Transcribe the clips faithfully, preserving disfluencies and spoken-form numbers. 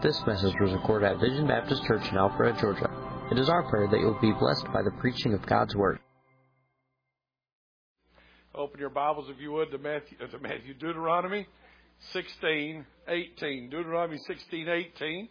This message was recorded at Vision Baptist Church in Alpharetta, Georgia. It is our prayer that you will be blessed by the preaching of God's Word. Open your Bibles, if you would, to Matthew, to Matthew Deuteronomy sixteen eighteen. Deuteronomy sixteen eighteen.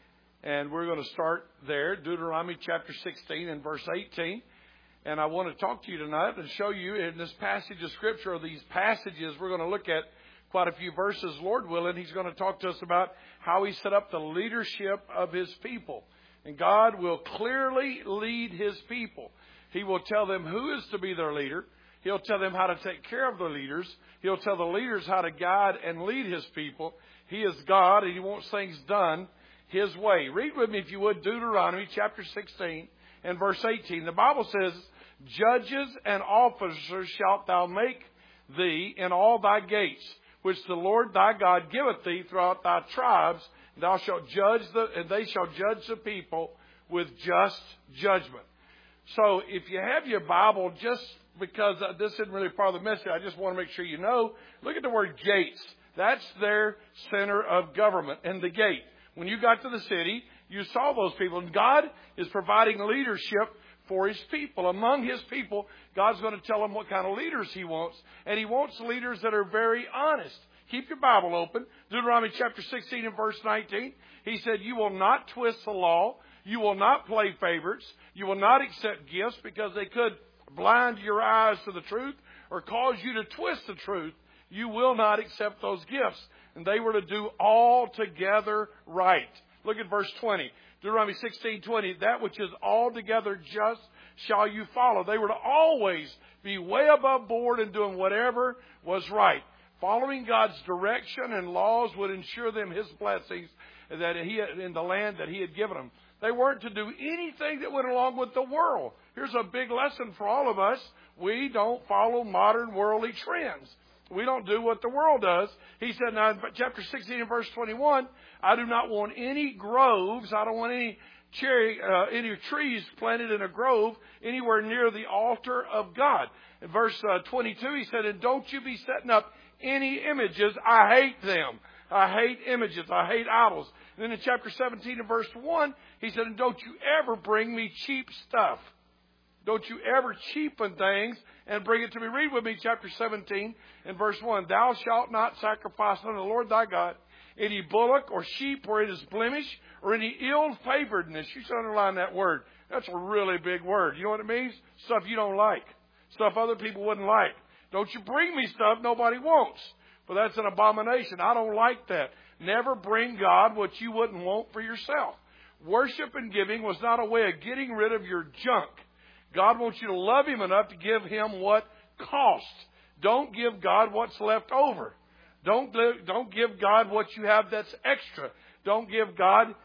And we're going to start there, Deuteronomy chapter sixteen and verse eighteen. And I want to talk to you tonight and show you in this passage of Scripture, or these passages, we're going to look at quite a few verses, Lord willing. He's going to talk to us about how He set up the leadership of His people. And God will clearly lead His people. He will tell them who is to be their leader. He'll tell them how to take care of the leaders. He'll tell the leaders how to guide and lead His people. He is God, and He wants things done His way. Read with me, if you would, Deuteronomy chapter sixteen and verse eighteen. The Bible says, "Judges and officers shalt thou make thee in all thy gates, which the Lord thy God giveth thee throughout thy tribes. Thou shalt judge the, and they shall judge the people with just judgment." So if you have your Bible, just because this isn't really part of the message, I just want to make sure you know, look at the word gates. That's their center of government, and the gate. When you got to the city, you saw those people. And God is providing leadership for His people. Among His people, God's going to tell them what kind of leaders He wants. And He wants leaders that are very honest. Keep your Bible open. Deuteronomy chapter sixteen and verse nineteen. He said, "You will not twist the law. You will not play favorites. You will not accept gifts, because they could blind your eyes to the truth or cause you to twist the truth. You will not accept those gifts." And they were to do altogether right. Look at verse twenty. Deuteronomy sixteen twenty. "That which is altogether just shall you follow." They were to always be way above board in doing whatever was right. Following God's direction and laws would ensure them His blessings that He had, in the land that He had given them. They weren't to do anything that went along with the world. Here's a big lesson for all of us. We don't follow modern worldly trends. We don't do what the world does. He said, now in chapter sixteen and verse twenty-one, "I do not want any groves. I don't want any cherry, uh, any trees planted in a grove anywhere near the altar of God." In verse uh, twenty-two, he said, "And don't you be setting up any images. I hate them. I hate images. I hate idols." And then in chapter seventeen and verse one, he said, "And don't you ever bring me cheap stuff." Don't you ever cheapen things and bring it to me. Read with me chapter seventeen and verse one. "Thou shalt not sacrifice unto the Lord thy God any bullock or sheep where it is blemish, or any ill-favoredness." You should underline that word. That's a really big word. You know what it means? Stuff you don't like. Stuff other people wouldn't like. Don't you bring me stuff nobody wants. But that's an abomination. I don't like that. Never bring God what you wouldn't want for yourself. Worship and giving was not a way of getting rid of your junk. God wants you to love Him enough to give Him what costs. Don't give God what's left over. Don't, don't give God what you have that's extra. Don't give God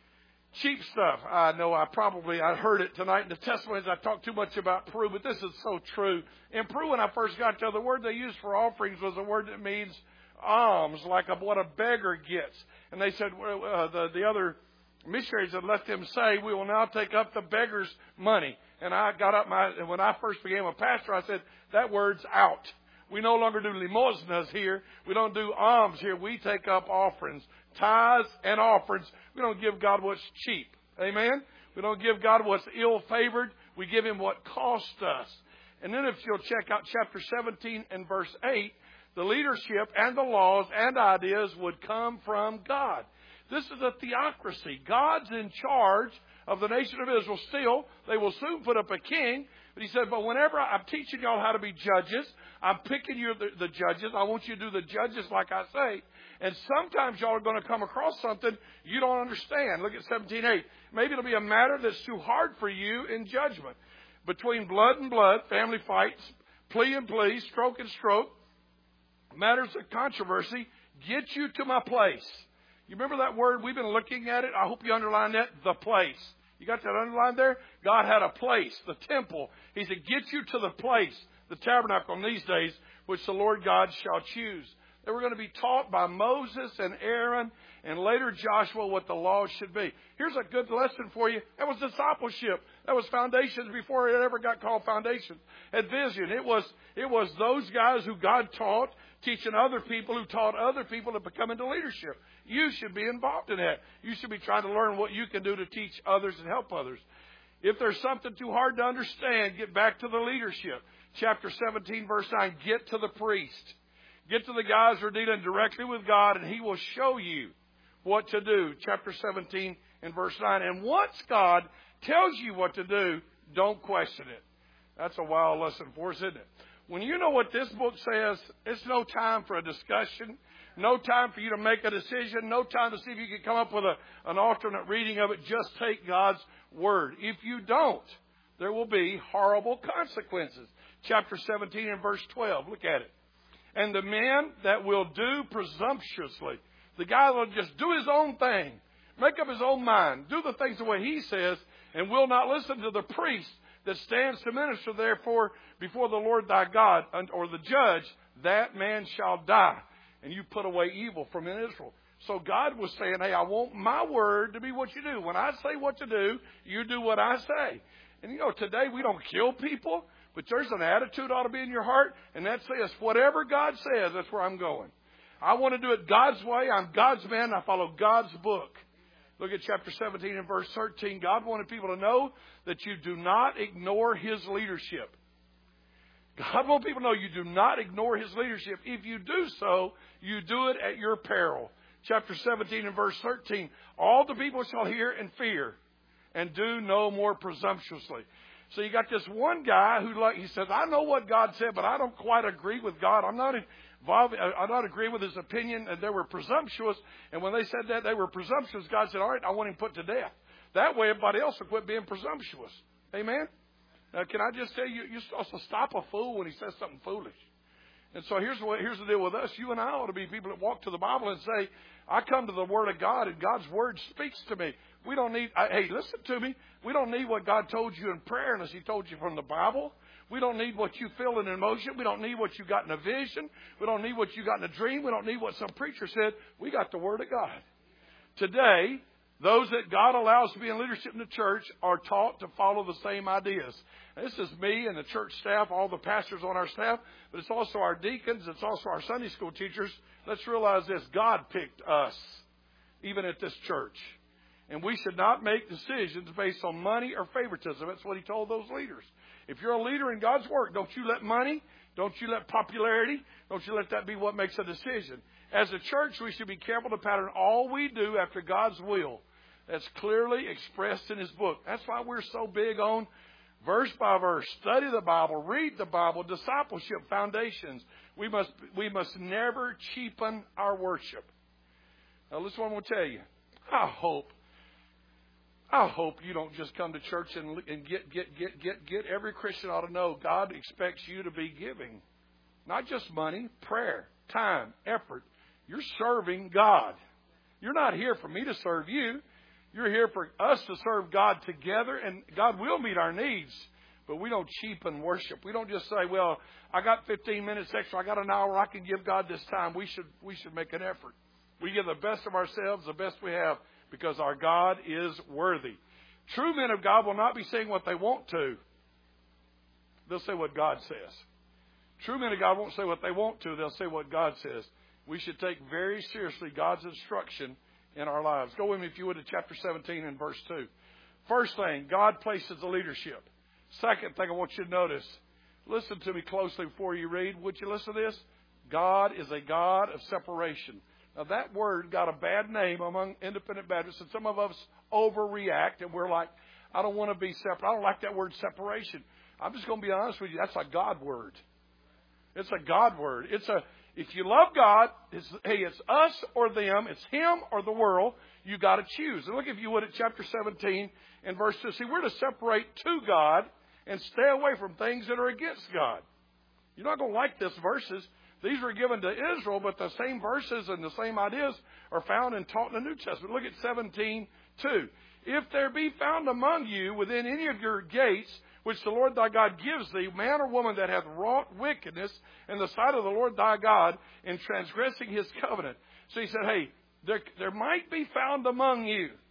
cheap stuff. I know I probably, I heard it tonight in the testimonies. I talked too much about Peru, but this is so true. In Peru, when I first got there, the word they used for offerings was a word that means alms, like a, what a beggar gets. And they said, uh, the, the other missionaries had let them say, "We will now take up the beggar's money." And I got up my, when I first became a pastor, I said, that word's out. We no longer do limosnas here. We don't do alms here. We take up offerings, tithes and offerings. We don't give God what's cheap. Amen? We don't give God what's ill-favored. We give Him what costs us. And then if you'll check out chapter seventeen and verse eight, the leadership and the laws and ideas would come from God. This is a theocracy. God's in charge of the nation of Israel still. They will soon put up a king. But He said, but whenever I'm teaching y'all how to be judges, I'm picking you the, the judges. I want you to do the judges like I say. And sometimes y'all are going to come across something you don't understand. Look at seventeen eight. "Maybe it'll be a matter that's too hard for you in judgment. Between blood and blood, family fights, plea and plea, stroke and stroke, matters of controversy, get you to my place." You remember that word? We've been looking at it. I hope you underline that. The place. You got that underlined there? God had a place, the temple. He said, get you to the place, the tabernacle in these days, which the Lord God shall choose. They were going to be taught by Moses and Aaron and later Joshua what the law should be. Here's a good lesson for you. That was discipleship. That was foundations before it ever got called foundations. At Vision, it was, it was those guys who God taught teaching other people who taught other people to become into leadership. You should be involved in that. You should be trying to learn what you can do to teach others and help others. If there's something too hard to understand, get back to the leadership. Chapter seventeen, verse nine, get to the priest. Get to the guys who are dealing directly with God, and He will show you what to do. Chapter seventeen and verse nine. And once God tells you what to do, don't question it. That's a wild lesson for us, isn't it? When you know what this book says, it's no time for a discussion, no time for you to make a decision, no time to see if you can come up with a, an alternate reading of it. Just take God's Word. If you don't, there will be horrible consequences. Chapter seventeen and verse twelve. Look at it. And the man that will do presumptuously, the guy that will just do his own thing, make up his own mind, do the things the way he says, and will not listen to the priest that stands to minister therefore before the Lord thy God, or the judge, that man shall die. And you put away evil from in Israel. So God was saying, hey, I want my word to be what you do. When I say what to do, you do what I say. And you know, today we don't kill people, but there's an attitude ought to be in your heart, and that says, whatever God says, that's where I'm going. I want to do it God's way. I'm God's man. I follow God's book. Look at chapter seventeen and verse thirteen. God wanted people to know that you do not ignore His leadership. God wants people to know you do not ignore His leadership. If you do so, you do it at your peril. Chapter seventeen and verse thirteen. All the people shall hear and fear, and do no more presumptuously. So you got this one guy who, like, he says, I know what God said, but I don't quite agree with God. I'm not involved. I don't agree with His opinion. And they were presumptuous. And when they said that they were presumptuous, God said, all right, I want him put to death. That way, everybody else will quit being presumptuous. Amen. Now, can I just tell you, you're supposed to stop a fool when he says something foolish. And so here's what, here's the deal with us. You and I ought to be people that walk to the Bible and say, I come to the Word of God, and God's Word speaks to me. We don't need, I, hey, listen to me. We don't need what God told you in prayer unless He told you from the Bible. We don't need what you feel in emotion. We don't need what you got in a vision. We don't need what you got in a dream. We don't need what some preacher said. We got the Word of God. Today, those that God allows to be in leadership in the church are taught to follow the same ideas. This is me and the church staff, all the pastors on our staff, but it's also our deacons. It's also our Sunday school teachers. Let's realize this. God picked us, even at this church. And we should not make decisions based on money or favoritism. That's what He told those leaders. If you're a leader in God's work, don't you let money, don't you let popularity, don't you let that be what makes a decision. As a church, we should be careful to pattern all we do after God's will. That's clearly expressed in His book. That's why we're so big on verse by verse. Study the Bible, read the Bible, discipleship, foundations. We must we must never cheapen our worship. Now, listen what I'm going to tell you. I hope, I hope you don't just come to church and, and get, get, get, get, get. Every Christian ought to know God expects you to be giving. Not just money, prayer, time, effort. You're serving God. You're not here for me to serve you. You're here for us to serve God together, and God will meet our needs. But we don't cheapen worship. We don't just say, well, I got fifteen minutes extra. I got an hour. I can give God this time. We should, we should make an effort. We give the best of ourselves, the best we have, because our God is worthy. True men of God will not be saying what they want to. They'll say what God says. True men of God won't say what they want to. They'll say what God says. We should take very seriously God's instruction in our lives. Go with me, if you would, to chapter seventeen and verse two. First thing, God places the leadership. Second thing I want you to notice, listen to me closely before you read. Would you listen to this? God is a God of separation. Now, that word got a bad name among independent Baptists, and some of us overreact, and we're like, I don't want to be separate. I don't like that word separation. I'm just going to be honest with you. That's a God word. It's a God word. It's a, if you love God, it's, hey, it's us or them. It's Him or the world. You got to choose. And look, if you would, at chapter seventeen and verse two. See, we're to separate to God and stay away from things that are against God. You're not going to like this verses. These were given to Israel, but the same verses and the same ideas are found and taught in the New Testament. Look at seventeen two. If there be found among you within any of your gates, which the Lord thy God gives thee, man or woman that hath wrought wickedness in the sight of the Lord thy God in transgressing His covenant. So He said, hey, there, there might be found among you.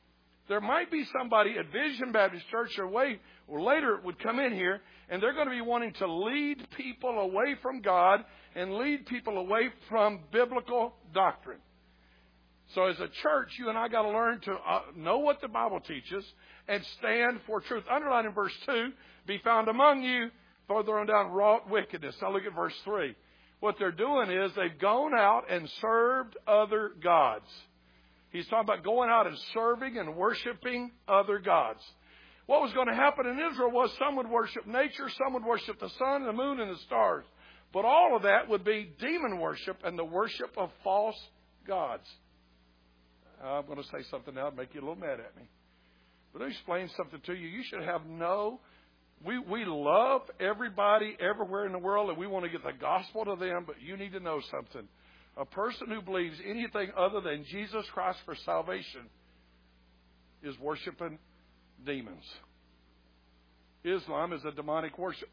There might be somebody at Vision Baptist Church or way or later would come in here, and they're going to be wanting to lead people away from God and lead people away from biblical doctrine. So as a church, you and I got to learn to uh, know what the Bible teaches and stand for truth. Underline in verse two, be found among you, further on down, wrought wickedness. Now look at verse three. What they're doing is they've gone out and served other gods. He's talking about going out and serving and worshiping other gods. What was going to happen in Israel was some would worship nature, some would worship the sun, the moon, and the stars. But all of that would be demon worship and the worship of false gods. I'm going to say something now to make you a little mad at me. But let me explain something to you. You should have no... We, we love everybody everywhere in the world, and we want to get the gospel to them, but you need to know something. A person who believes anything other than Jesus Christ for salvation is worshiping demons. Islam is a demonic worship.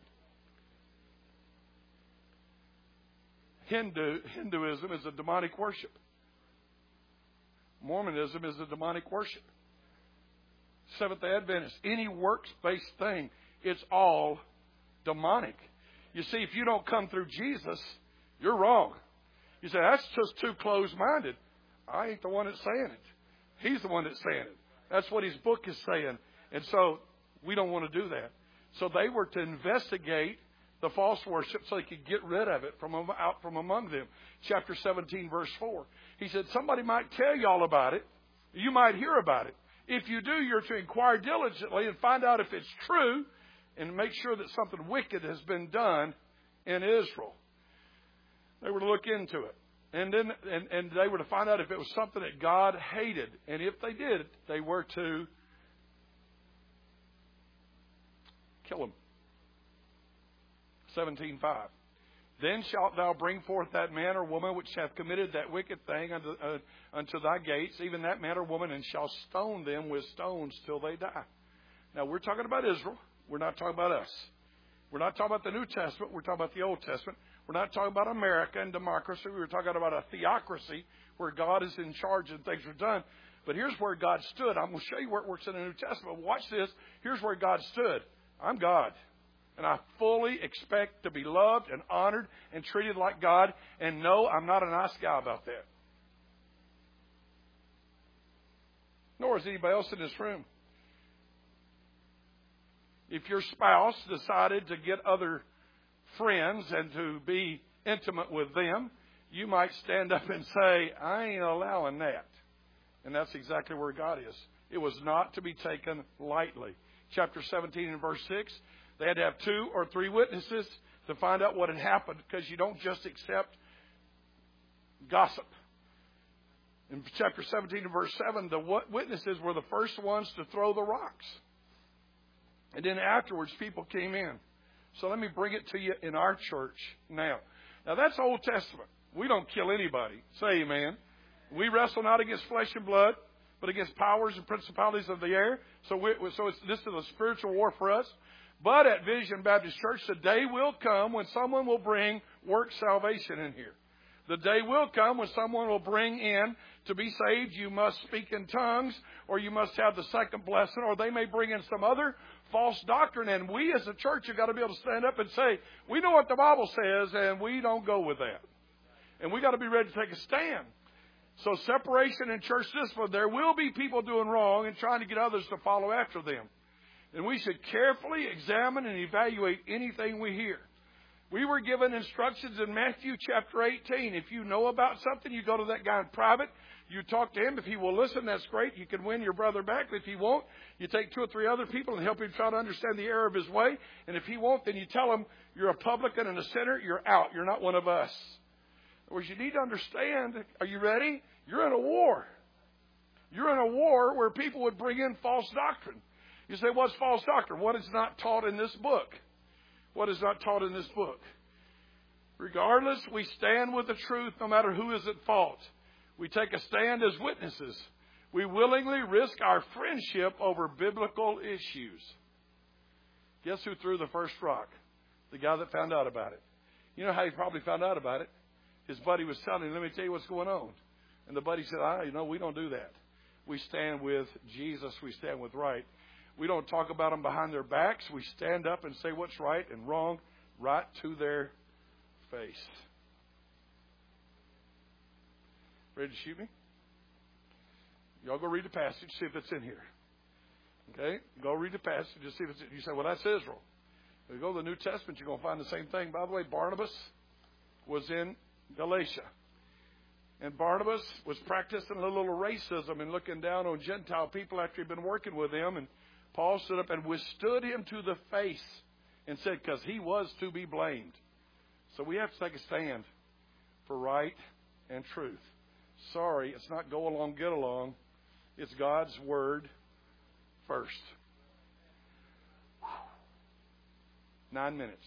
Hindu, Hinduism is a demonic worship. Mormonism is a demonic worship. Seventh-day Adventist, any works-based thing, it's all demonic. You see, if you don't come through Jesus, you're wrong. You say, that's just too closed-minded. I ain't the one that's saying it. He's the one that's saying it. That's what his book is saying. And so we don't want to do that. So they were to investigate the false worship so they could get rid of it from out from among them. Chapter seventeen, verse four. He said, somebody might tell you all about it. You might hear about it. If you do, you're to inquire diligently and find out if it's true and make sure that something wicked has been done in Israel. They were to look into it. And then and, and they were to find out if it was something that God hated. And if they did, they were to kill them. seventeen five. Then shalt thou bring forth that man or woman which hath committed that wicked thing unto, uh, unto thy gates, even that man or woman, and shall stone them with stones till they die. Now, we're talking about Israel. We're not talking about us. We're not talking about the New Testament. We're talking about the Old Testament. We're not talking about America and democracy. We're talking about a theocracy where God is in charge and things are done. But here's where God stood. I'm going to show you where it works in the New Testament. Watch this. Here's where God stood. I'm God. And I fully expect to be loved and honored and treated like God. And no, I'm not a nice guy about that. Nor is anybody else in this room. If your spouse decided to get other friends and to be intimate with them, you might stand up and say, I ain't allowing that. And that's exactly where God is. It was not to be taken lightly. Chapter seventeen and verse six. They had to have two or three witnesses to find out what had happened, because you don't just accept gossip. In chapter seventeen and verse seven, the witnesses were the first ones to throw the rocks. And then afterwards, people came in. So let me bring it to you in our church now. Now, that's Old Testament. We don't kill anybody. Say amen. We wrestle not against flesh and blood, but against powers and principalities of the air. So, we, so it's, this is a spiritual war for us. But at Vision Baptist Church, the day will come when someone will bring work salvation in here. The day will come when someone will bring in, to be saved, you must speak in tongues, or you must have the second blessing, or they may bring in some other false doctrine. And we as a church have got to be able to stand up and say, we know what the Bible says, and we don't go with that. And we got to be ready to take a stand. So separation in church discipline, there will be people doing wrong and trying to get others to follow after them. And we should carefully examine and evaluate anything we hear. We were given instructions in Matthew chapter eighteen. If you know about something, you go to that guy in private. You talk to him. If he will listen, that's great. You can win your brother back. If he won't, you take two or three other people and help him try to understand the error of his way. And if he won't, then you tell him, you're a publican and a sinner. You're out. You're not one of us. In other words, you need to understand. Are you ready? You're in a war. You're in a war where people would bring in false doctrine. You say, what's false doctrine? What is not taught in this book? What is not taught in this book? Regardless, we stand with the truth no matter who is at fault. We take a stand as witnesses. We willingly risk our friendship over biblical issues. Guess who threw the first rock? The guy that found out about it. You know how he probably found out about it? His buddy was telling him, let me tell you what's going on. And the buddy said, ah, you know, we don't do that. We stand with Jesus. We stand with right. We don't talk about them behind their backs. We stand up and say what's right and wrong right to their face. Ready to shoot me? Y'all go read the passage, see if it's in here. Okay? Go read the passage and see if it's in. You say, well, that's Israel. If you go to the New Testament, you're going to find the same thing. By the way, Barnabas was in Galatia. And Barnabas was practicing a little racism and looking down on Gentile people after he'd been working with them. And Paul stood up and withstood him to the face and said, because he was to be blamed. So we have to take a stand for right and truth. Sorry, it's not go along, get along. It's God's word first. Nine minutes.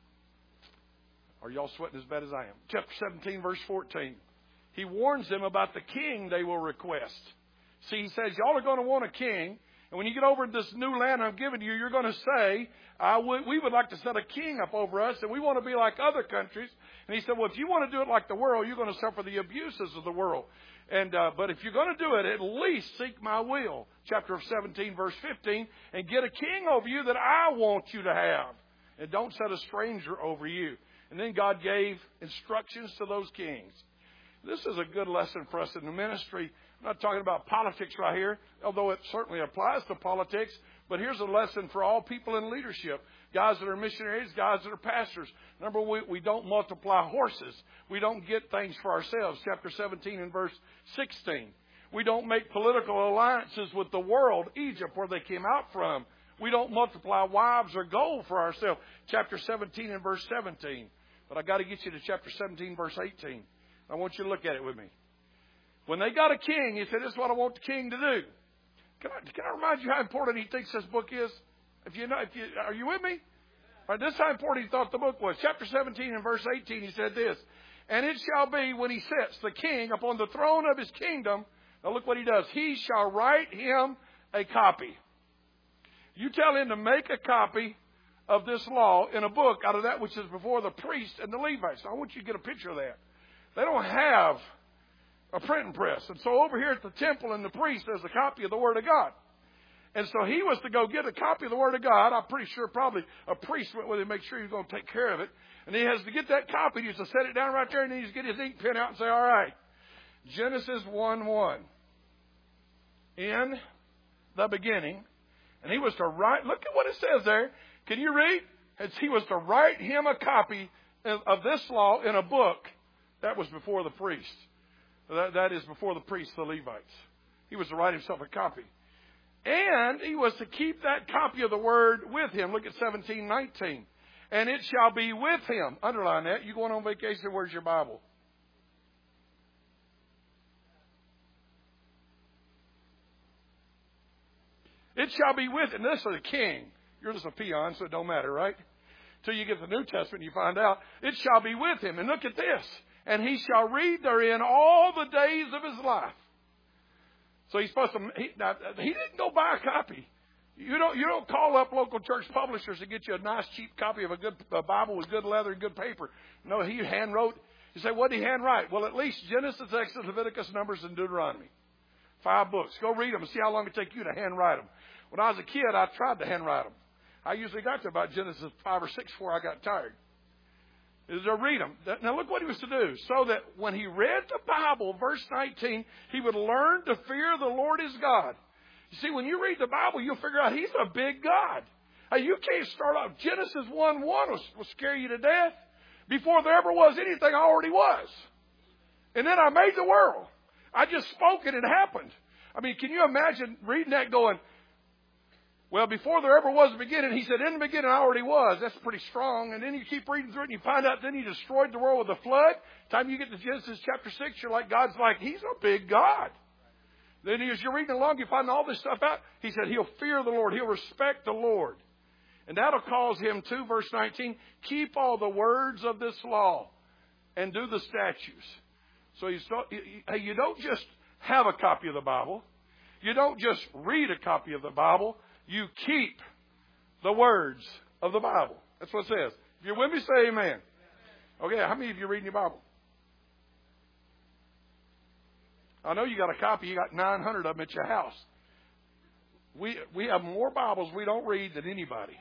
Are y'all sweating as bad as I am? Chapter seventeen, verse fourteen. He warns them about the king they will request. See, he says, y'all are going to want a king. And when you get over this new land I'm giving you, you're going to say, I would, we would like to set a king up over us, and we want to be like other countries. And he said, well, if you want to do it like the world, you're going to suffer the abuses of the world. And uh, but if you're going to do it, at least seek my will. Chapter seventeen, verse fifteen, and get a king over you that I want you to have. And don't set a stranger over you. And then God gave instructions to those kings. This is a good lesson for us in the ministry. I'm not talking about politics right here, although it certainly applies to politics. But here's a lesson for all people in leadership. Guys that are missionaries, guys that are pastors. Number one, we don't multiply horses. We don't get things for ourselves. Chapter seventeen and verse sixteen. We don't make political alliances with the world, Egypt, where they came out from. We don't multiply wives or gold for ourselves. Chapter seventeen and verse seventeen. But I got to get you to chapter seventeen, verse eighteen. I want you to look at it with me. When they got a king, he said, this is what I want the king to do. Can I, can I remind you how important he thinks this book is? If you know, if you, are you with me? All right, this is how important he thought the book was. Chapter seventeen and verse eighteen, he said this. And it shall be when he sits the king upon the throne of his kingdom. Now look what he does. He shall write him a copy. You tell him to make a copy of this law in a book out of that which is before the priest and the Levites. Now, I want you to get a picture of that. They don't have a printing press. And so over here at the temple and the priest, there's a copy of the Word of God. And so he was to go get a copy of the Word of God. I'm pretty sure probably a priest went with him to make sure he was going to take care of it. And he has to get that copy. He has to set it down right there, and then he has to get his ink pen out and say, all right, Genesis one one. In the beginning. And he was to write, look at what it says there. Can you read? As he was to write him a copy of, of this law in a book. That was before the priest. That, that is before the priests, the Levites. He was to write himself a copy. And he was to keep that copy of the word with him. Look at seventeen nineteen. And it shall be with him. Underline that. You going on vacation, where's your Bible? It shall be with him. This is a king. You're just a peon, so it don't matter, right? Till you get the New Testament, you find out. It shall be with him. And look at this. And he shall read therein all the days of his life. So he's supposed to. He, now, he didn't go buy a copy. You don't. You don't call up local church publishers to get you a nice cheap copy of a good a Bible with good leather and good paper. No, he hand wrote. You say, what did he hand write? Well, at least Genesis, Exodus, Leviticus, Numbers, and Deuteronomy. Five books. Go read them and see how long it take you to hand write them. When I was a kid, I tried to handwrite them. I usually got to about Genesis five or six before I got tired. Is to read them. Now look what he was to do. So that when he read the Bible, verse nineteen, he would learn to fear the Lord his God. You see, when you read the Bible, you'll figure out he's a big God. Hey, you can't start off. Genesis one one will, will scare you to death. Before there ever was anything, I already was. And then I made the world. I just spoke it and it happened. I mean, can you imagine reading that going, well, before there ever was a beginning, he said, in the beginning I already was. That's pretty strong. And then you keep reading through it and you find out then he destroyed the world with a flood. Time you get to Genesis chapter six, you're like, God's like, he's a big God. Then as you're reading along, you find all this stuff out. He said he'll fear the Lord. He'll respect the Lord. And that'll cause him to, verse nineteen, keep all the words of this law and do the statutes. So you, you don't just have a copy of the Bible. You don't just read a copy of the Bible. You keep the words of the Bible. That's what it says. If you're with me, say amen. Okay, how many of you are reading your Bible? I know you got a copy. You got nine hundred of them at your house. We we have more Bibles we don't read than anybody.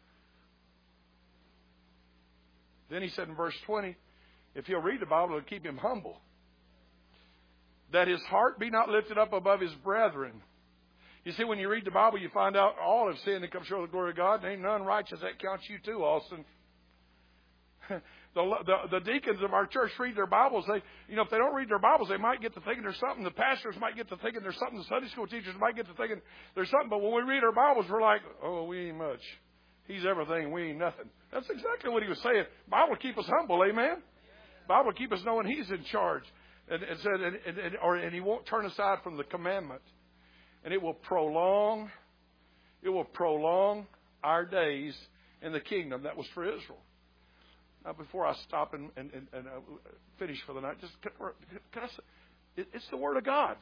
Then he said in verse twenty, if he'll read the Bible, it'll keep him humble. That his heart be not lifted up above his brethren. You see, when you read the Bible, you find out all have sinned and come short of the glory of God. And ain't none righteous. That counts you too, Austin. the, the the deacons of our church read their Bibles. They, you know, if they don't read their Bibles, they might get to thinking there's something. The pastors might get to thinking there's something. The Sunday school teachers might get to thinking there's something. But when we read our Bibles, we're like, oh, we ain't much. He's everything. We ain't nothing. That's exactly what he was saying. Bible will keep us humble, amen? Bible will keep us knowing he's in charge. And, and, said, and, and, and, or, and he won't turn aside from the commandment. And it will prolong, it will prolong our days in the kingdom. That was for Israel. Now, before I stop and, and, and, and uh, finish for the night, just can, can I say, it, it's the Word of God.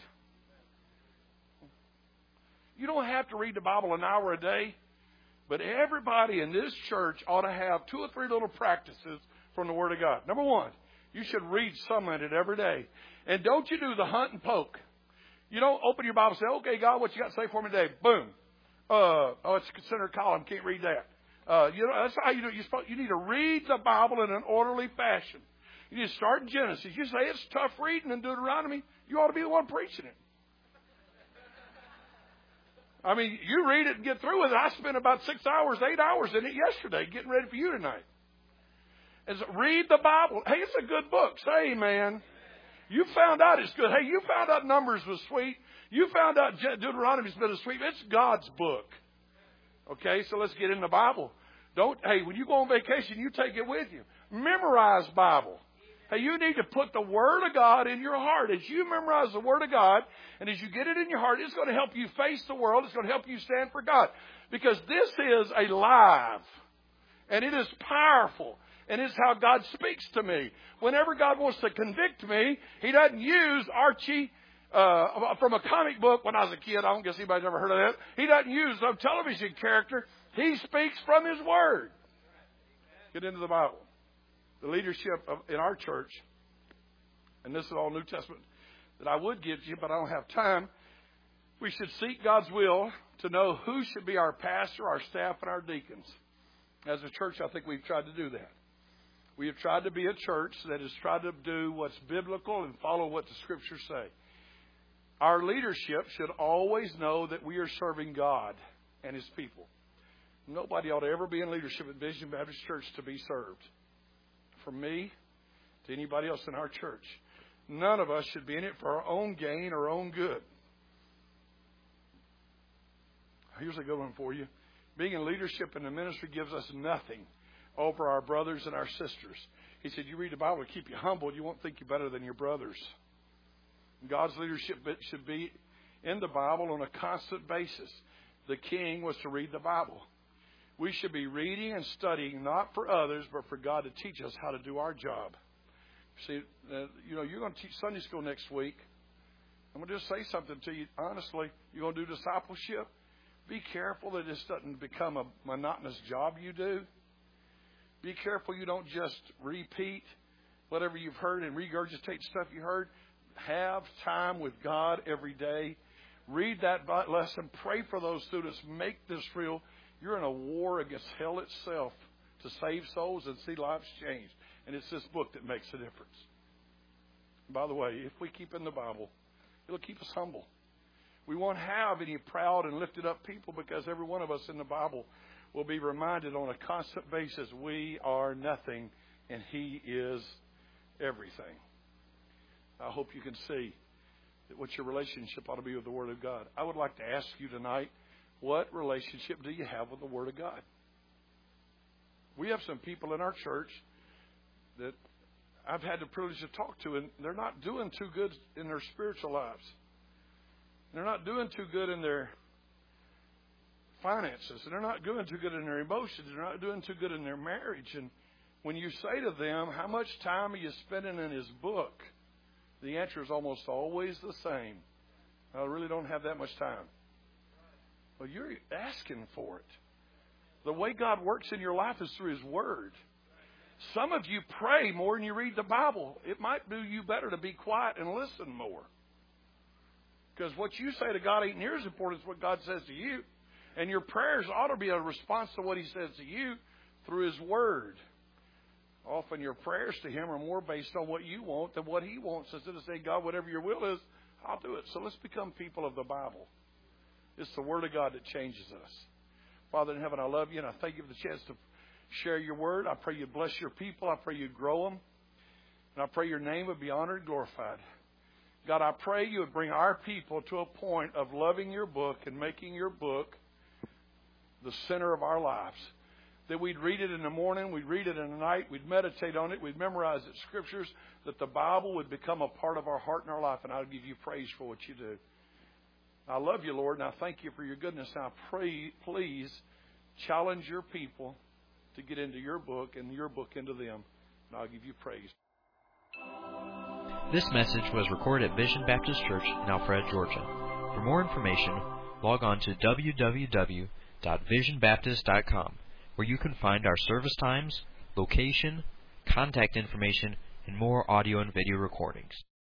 You don't have to read the Bible an hour a day, but everybody in this church ought to have two or three little practices from the Word of God. Number one, you should read some in it every day. And don't you do the hunt and poke. You don't open your Bible and say, okay, God, what you got to say for me today? Boom. Uh, oh, it's a center column. Can't read that. Uh, you know, that's how you do it. You're supposed, you need to read the Bible in an orderly fashion. You need to start in Genesis. You say it's tough reading in Deuteronomy. You ought to be the one preaching it. I mean, you read it and get through with it. I spent about six hours, eight hours in it yesterday getting ready for you tonight. And so read the Bible. Hey, it's a good book. Say amen. You found out it's good. Hey, you found out Numbers was sweet. You found out Deuteronomy's been a sweet. It's God's book. Okay, so let's get in the Bible. Don't, hey, when you go on vacation, you take it with you. Memorize Bible. Hey, you need to put the Word of God in your heart. As you memorize the Word of God, and as you get it in your heart, it's going to help you face the world. It's going to help you stand for God. Because this is alive. And it is powerful. And it's how God speaks to me. Whenever God wants to convict me, He doesn't use Archie uh, from a comic book when I was a kid. I don't guess anybody's ever heard of that. He doesn't use a television character. He speaks from His Word. Get into the Bible. The leadership of, in our church, and this is all New Testament that I would give to you, but I don't have time. We should seek God's will to know who should be our pastor, our staff, and our deacons. As a church, I think we've tried to do that. We have tried to be a church that has tried to do what's biblical and follow what the Scriptures say. Our leadership should always know that we are serving God and His people. Nobody ought to ever be in leadership at Vision Baptist Church to be served. From me to anybody else in our church. None of us should be in it for our own gain or our own good. Here's a good one for you. Being in leadership in the ministry gives us nothing over our brothers and our sisters. He said, you read the Bible to keep you humble. You won't think you're better than your brothers. God's leadership should be in the Bible on a constant basis. The king was to read the Bible. We should be reading and studying not for others, but for God to teach us how to do our job. See, uh, you know, you're going to teach Sunday school next week. I'm going to just say something to you. Honestly, you're going to do discipleship. Be careful that this doesn't become a monotonous job you do. Be careful you don't just repeat whatever you've heard and regurgitate stuff you heard. Have time with God every day. Read that lesson. Pray for those students. Make this real. You're in a war against hell itself to save souls and see lives changed. And it's this book that makes a difference. By the way, if we keep in the Bible, it'll keep us humble. We won't have any proud and lifted up people because every one of us in the Bible will be reminded on a constant basis we are nothing and He is everything. I hope you can see that what your relationship ought to be with the Word of God. I would like to ask you tonight, what relationship do you have with the Word of God? We have some people in our church that I've had the privilege to talk to, and they're not doing too good in their spiritual lives. They're not doing too good in their finances. And they're not doing too good in their emotions. They're not doing too good in their marriage. And when you say to them, how much time are you spending in His book? The answer is almost always the same. I really don't have that much time. Well, you're asking for it. The way God works in your life is through His Word. Some of you pray more than you read the Bible. It might do you better to be quiet and listen more. Because what you say to God ain't near as important as what God says to you. And your prayers ought to be a response to what He says to you through His Word. Often your prayers to Him are more based on what you want than what He wants. Instead of saying, God, whatever your will is, I'll do it. So let's become people of the Bible. It's the Word of God that changes us. Father in heaven, I love you, and I thank you for the chance to share your Word. I pray you bless your people. I pray you grow them. And I pray your name would be honored and glorified. God, I pray you would bring our people to a point of loving your book and making your book the center of our lives. That we'd read it in the morning, we'd read it in the night, we'd meditate on it, we'd memorize its scriptures, that the Bible would become a part of our heart and our life, and I'll give you praise for what you do. I love you, Lord, and I thank you for your goodness. Now, pray, please challenge your people to get into your book and your book into them, and I'll give you praise. This message was recorded at Vision Baptist Church in Alpharetta, Georgia. For more information, log on to w w w dot vision baptist dot com, where you can find our service times, location, contact information, and more audio and video recordings.